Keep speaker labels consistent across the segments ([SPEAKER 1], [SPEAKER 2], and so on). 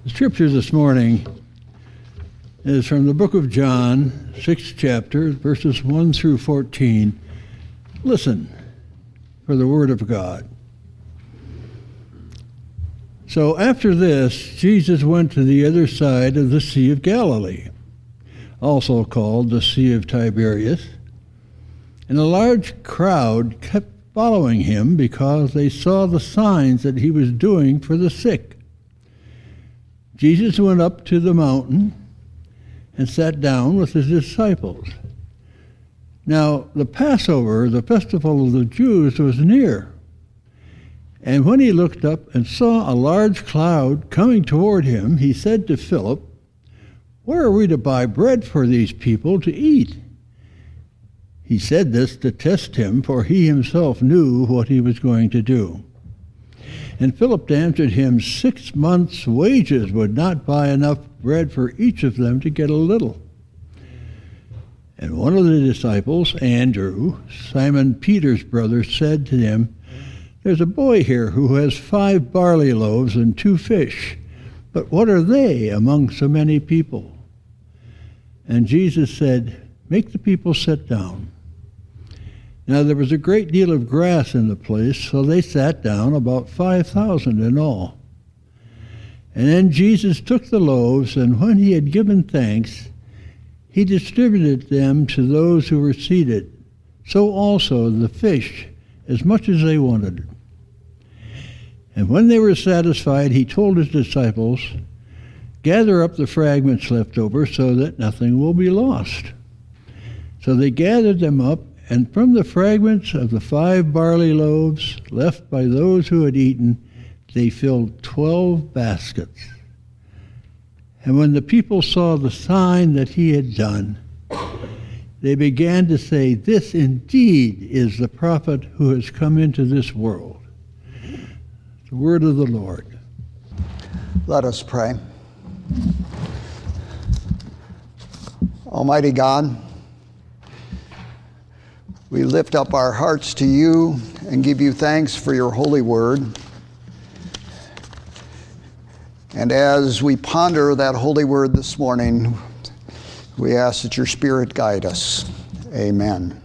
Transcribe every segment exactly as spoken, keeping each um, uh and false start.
[SPEAKER 1] The scripture this morning is from the book of John, sixth chapter, verses one through fourteen. Listen for the word of God. So after this, Jesus went to the other side of the Sea of Galilee, also called the Sea of Tiberias, and a large crowd kept following him because they saw the signs that he was doing for the sick. Jesus went up to the mountain and sat down with his disciples. Now, the Passover, the festival of the Jews, was near. And when he looked up and saw a large cloud coming toward him, he said to Philip, "Where are we to buy bread for these people to eat?" He said this to test him, for he himself knew what he was going to do. And Philip answered him, Six months' wages would not buy enough bread for each of them to get a little. And one of the disciples, Andrew, Simon Peter's brother, said to him, "There's a boy here who has five barley loaves and two fish, but what are they among so many people?" And Jesus said, "Make the people sit down." Now there was a great deal of grass in the place, so they sat down, about five thousand in all. And then Jesus took the loaves, and when he had given thanks, he distributed them to those who were seated, so also the fish, as much as they wanted. And when they were satisfied, he told his disciples, "Gather up the fragments left over so that nothing will be lost." So they gathered them up, and from the fragments of the five barley loaves left by those who had eaten, they filled twelve baskets. And when the people saw the sign that he had done, they began to say, "This indeed is the prophet who has come into this world." The word of the Lord.
[SPEAKER 2] Let us pray. Almighty God, we lift up our hearts to you and give you thanks for your holy word. And as we ponder that holy word this morning, we ask that your Spirit guide us. Amen.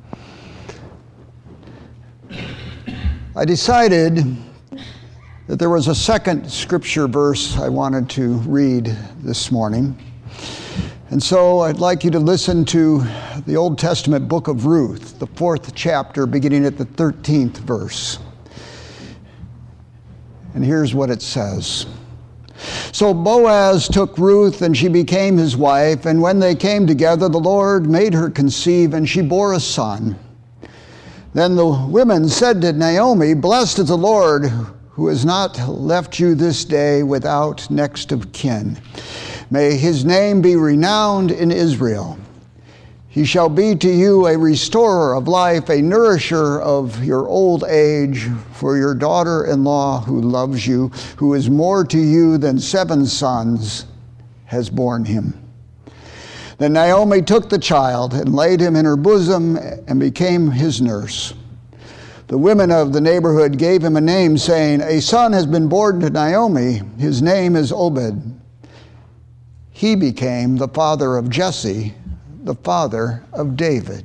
[SPEAKER 2] I decided that there was a second scripture verse I wanted to read this morning. And so I'd like you to listen to the Old Testament book of Ruth, the fourth chapter, beginning at the thirteenth verse. And here's what it says. So Boaz took Ruth, and she became his wife, and when they came together, the Lord made her conceive, and she bore a son. Then the women said to Naomi, "Blessed is the Lord, who has not left you this day without next of kin. May his name be renowned in Israel. He shall be to you a restorer of life, a nourisher of your old age, for your daughter-in-law who loves you, who is more to you than seven sons, has borne him." Then Naomi took the child and laid him in her bosom and became his nurse. The women of the neighborhood gave him a name, saying, "A son has been born to Naomi. His name is Obed." He became the father of Jesse, the father of David.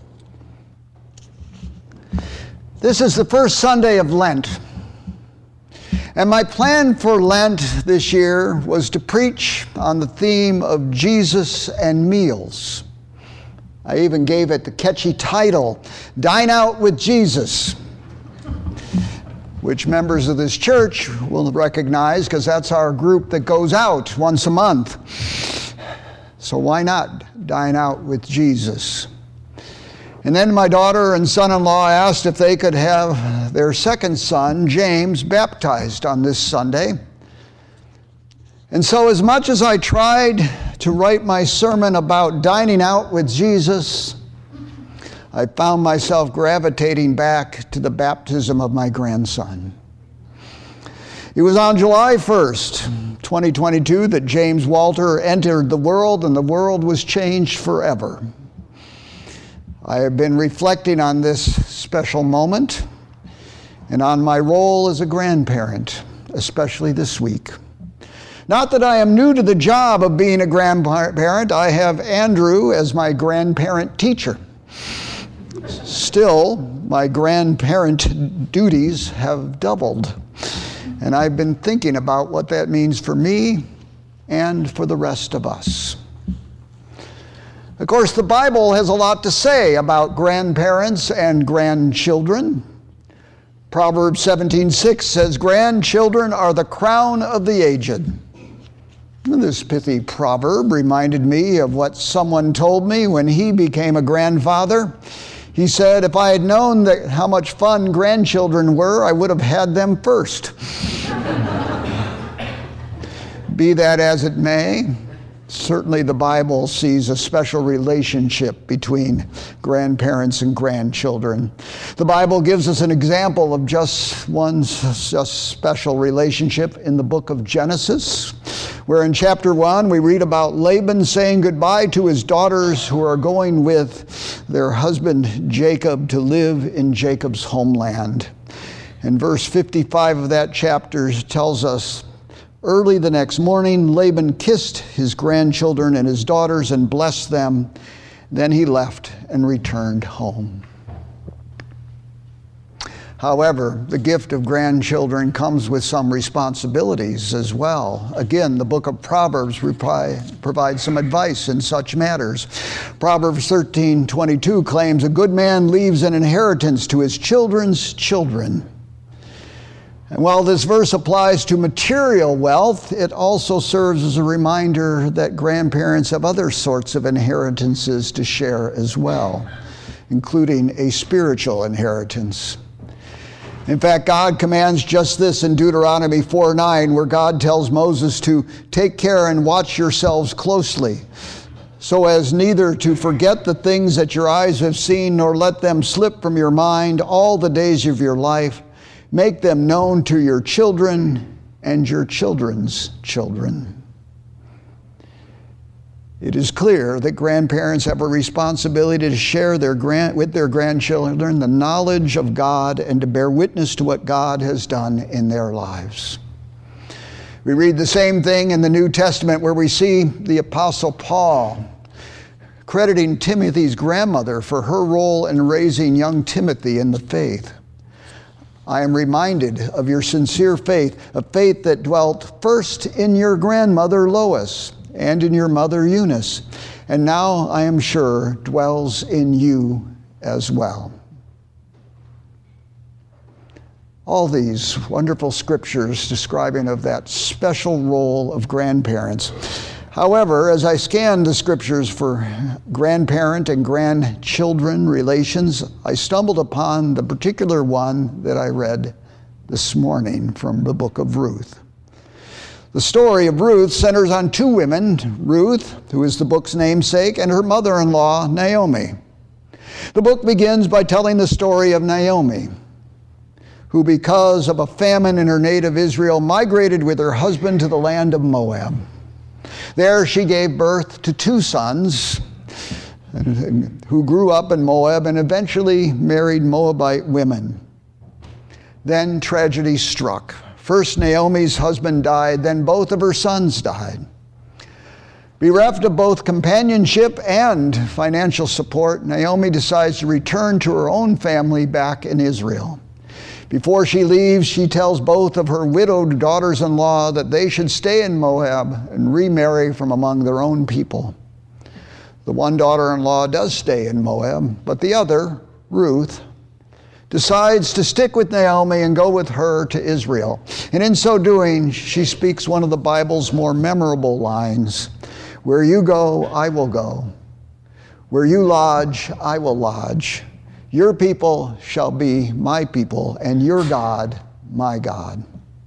[SPEAKER 2] This is the first Sunday of Lent. And my plan for Lent this year was to preach on the theme of Jesus and meals. I even gave it the catchy title, Dine Out with Jesus, which members of this church will recognize because that's our group that goes out once a month. So why not dine out with Jesus? And then my daughter and son-in-law asked if they could have their second son, James, baptized on this Sunday. And so as much as I tried to write my sermon about dining out with Jesus, I found myself gravitating back to the baptism of my grandson. It was on July first, twenty twenty-two, that James Walter entered the world, and the world was changed forever. I have been reflecting on this special moment and on my role as a grandparent, especially this week. Not that I am new to the job of being a grandparent. I have Andrew as my grandparent teacher. Still, my grandparent duties have doubled. And I've been thinking about what that means for me and for the rest of us. Of course, the Bible has a lot to say about grandparents and grandchildren. Proverbs seventeen six says, "Grandchildren are the crown of the aged." And this pithy proverb reminded me of what someone told me when he became a grandfather. He said, "If I had known that how much fun grandchildren were, I would have had them first." Be that as it may, certainly the Bible sees a special relationship between grandparents and grandchildren. The Bible gives us an example of just one just special relationship in the book of Genesis, where in chapter one we read about Laban saying goodbye to his daughters who are going with their husband Jacob to live in Jacob's homeland. And verse fifty-five of that chapter tells us, "Early the next morning, Laban kissed his grandchildren and his daughters and blessed them. Then he left and returned home." However, the gift of grandchildren comes with some responsibilities as well. Again, the book of Proverbs reply, provides some advice in such matters. Proverbs thirteen twenty-two claims, "A good man leaves an inheritance to his children's children." And while this verse applies to material wealth, it also serves as a reminder that grandparents have other sorts of inheritances to share as well, including a spiritual inheritance. In fact, God commands just this in Deuteronomy four nine, where God tells Moses to take care and watch yourselves closely, so as neither to forget the things that your eyes have seen, nor let them slip from your mind all the days of your life. Make them known to your children and your children's children. It is clear that grandparents have a responsibility to share their grand, with their grandchildren the knowledge of God and to bear witness to what God has done in their lives. We read the same thing in the New Testament, where we see the Apostle Paul crediting Timothy's grandmother for her role in raising young Timothy in the faith. "I am reminded of your sincere faith, a faith that dwelt first in your grandmother Lois and in your mother Eunice, and now I am sure dwells in you as well." All these wonderful scriptures describing of that special role of grandparents. However, as I scanned the scriptures for grandparent and grandchildren relations, I stumbled upon the particular one that I read this morning from the book of Ruth. The story of Ruth centers on two women, Ruth, who is the book's namesake, and her mother-in-law, Naomi. The book begins by telling the story of Naomi, who because of a famine in her native Israel migrated with her husband to the land of Moab. There she gave birth to two sons who grew up in Moab and eventually married Moabite women. Then tragedy struck. First Naomi's husband died, then both of her sons died. Bereft of both companionship and financial support, Naomi decides to return to her own family back in Israel. Before she leaves, she tells both of her widowed daughters-in-law that they should stay in Moab and remarry from among their own people. The one daughter-in-law does stay in Moab, but the other, Ruth, decides to stick with Naomi and go with her to Israel. And in so doing, she speaks one of the Bible's more memorable lines, "Where you go, I will go. Where you lodge, I will lodge. Your people shall be my people, and your God, my God."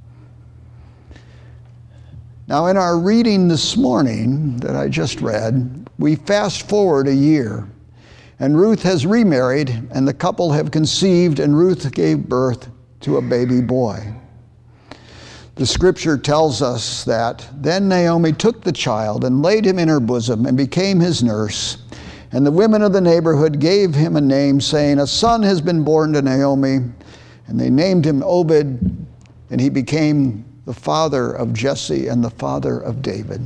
[SPEAKER 2] Now, in our reading this morning that I just read, we fast forward a year, and Ruth has remarried, and the couple have conceived, and Ruth gave birth to a baby boy. The scripture tells us that, "Then Naomi took the child and laid him in her bosom and became his nurse. And the women of the neighborhood gave him a name, saying, 'A son has been born to Naomi.' And they named him Obed, and he became the father of Jesse and the father of David.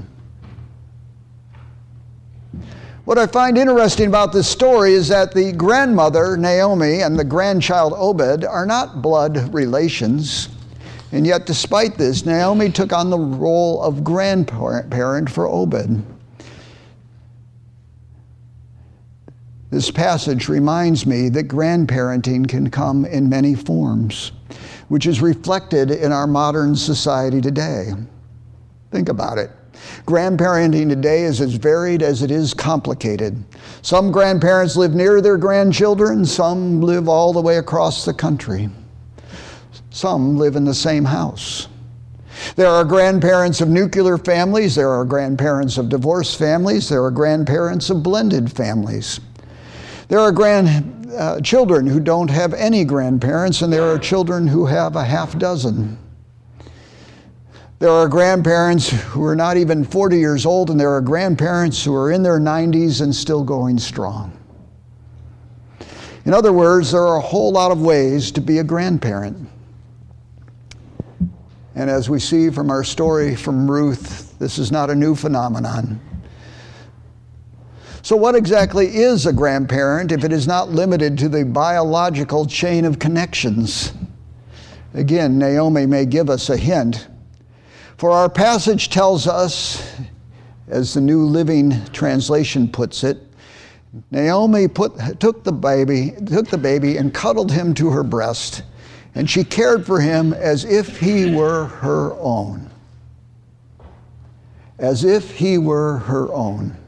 [SPEAKER 2] What I find interesting about this story is that the grandmother, Naomi, and the grandchild Obed are not blood relations. And yet, despite this, Naomi took on the role of grandparent for Obed. This passage reminds me that grandparenting can come in many forms, which is reflected in our modern society today. Think about it. Grandparenting today is as varied as it is complicated. Some grandparents live near their grandchildren, some live all the way across the country. Some live in the same house. There are grandparents of nuclear families, there are grandparents of divorced families, there are grandparents of blended families. There are grand uh, children who don't have any grandparents, and there are children who have a half dozen. There are grandparents who are not even forty years old, and there are grandparents who are in their nineties and still going strong. In other words, there are a whole lot of ways to be a grandparent. And as we see from our story from Ruth, this is not a new phenomenon. So what exactly is a grandparent if it is not limited to the biological chain of connections? Again, Naomi may give us a hint. For our passage tells us, as the New Living Translation puts it, Naomi put, took the baby, took the baby and cuddled him to her breast, and she cared for him as if he were her own. As if he were her own.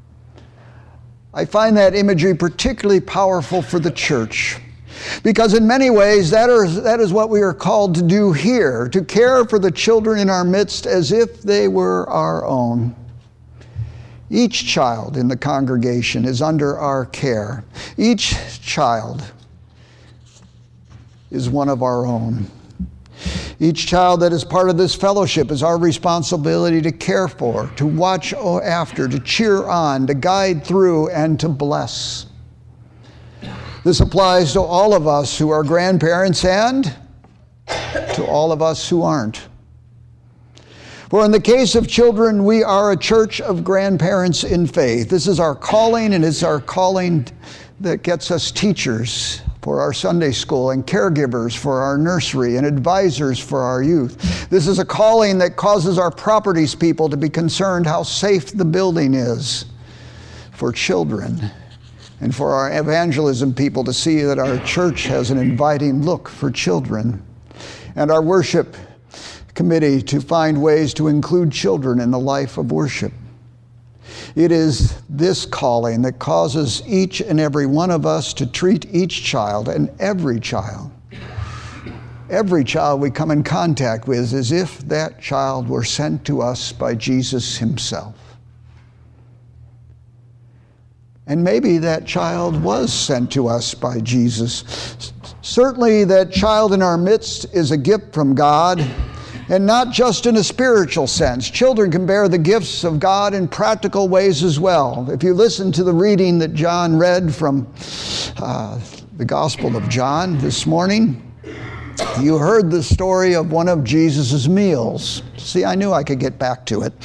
[SPEAKER 2] I find that imagery particularly powerful for the church, because in many ways that is, that is what we are called to do here, to care for the children in our midst as if they were our own. Each child in the congregation is under our care. Each child is one of our own. Each child that is part of this fellowship is our responsibility to care for, to watch after, to cheer on, to guide through, and to bless. This applies to all of us who are grandparents and to all of us who aren't. For in the case of children, we are a church of grandparents in faith. This is our calling, and it's our calling that gets us teachers for our Sunday school and caregivers for our nursery and advisors for our youth. This is a calling that causes our properties people to be concerned how safe the building is for children, and for our evangelism people to see that our church has an inviting look for children, and our worship committee to find ways to include children in the life of worship. It is this calling that causes each and every one of us to treat each child, and every child, every child we come in contact with, as if that child were sent to us by Jesus himself. And maybe that child was sent to us by Jesus. Certainly that child in our midst is a gift from God, and not just in a spiritual sense. Children can bear the gifts of God in practical ways as well. If you listen to the reading that John read from uh, the Gospel of John this morning, you heard the story of one of Jesus' meals. See, I knew I could get back to it.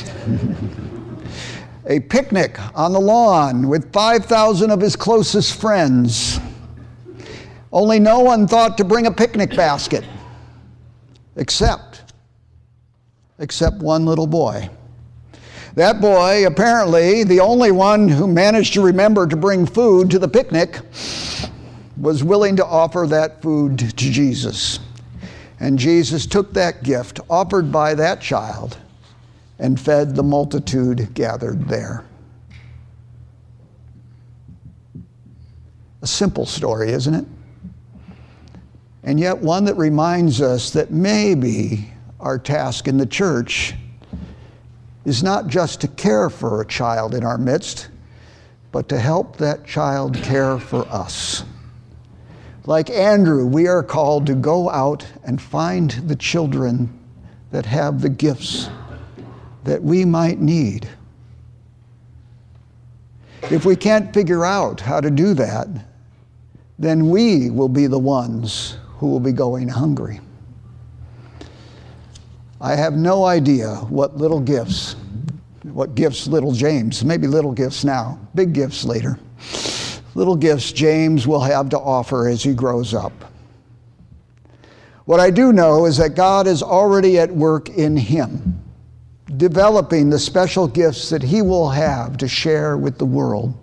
[SPEAKER 2] A picnic on the lawn with five thousand of his closest friends. Only no one thought to bring a picnic basket. Except, except one little boy. That boy, apparently the only one who managed to remember to bring food to the picnic, was willing to offer that food to Jesus. And Jesus took that gift offered by that child and fed the multitude gathered there. A simple story, isn't it? And yet one that reminds us that maybe our task in the church is not just to care for a child in our midst, but to help that child care for us. Like Andrew, we are called to go out and find the children that have the gifts that we might need. If we can't figure out how to do that, then we will be the ones who will be going hungry. I have no idea what little gifts, what gifts little James, maybe little gifts now, big gifts later, little gifts James will have to offer as he grows up. What I do know is that God is already at work in him, developing the special gifts that he will have to share with the world.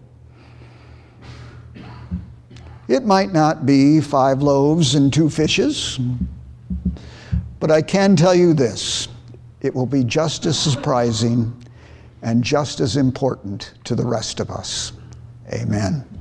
[SPEAKER 2] It might not be five loaves and two fishes, but I can tell you this, it will be just as surprising and just as important to the rest of us. Amen.